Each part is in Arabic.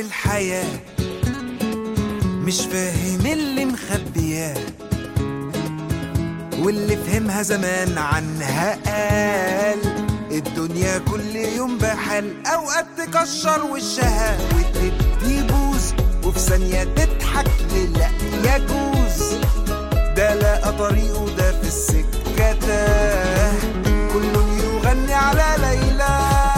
في الحياة، مش فاهم اللي مخبياه، واللي فهمها زمان عنها قال الدنيا كل يوم بحال. اوقات تكشر وشها وتبدي بوز، وفي ثانية تضحك لا يجوز. ده لقى طريقه ده في السكة تاه، كل يغني على ليلى.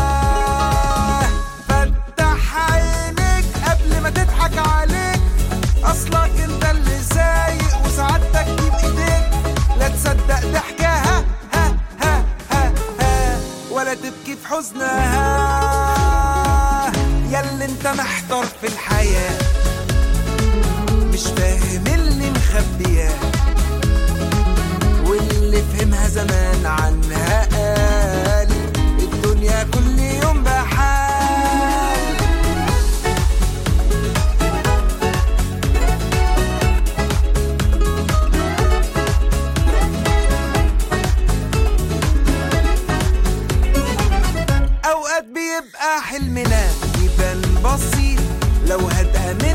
فتح عينيك قبل ما تضحك عليك، اصلك انت اللي سايق وسعادتك دي بايديك. لا تصدق ضحكها ها ها ها ها، ولا تبكي في حزنها. ياللي انت محتار في الحياة، مش فاهم اللي مخبياه، واللي فهمها زمان عنها قال الدنيا كل يوم بحال. اوقات بيبقى حلمنا يبان بسيط، لو هتأمن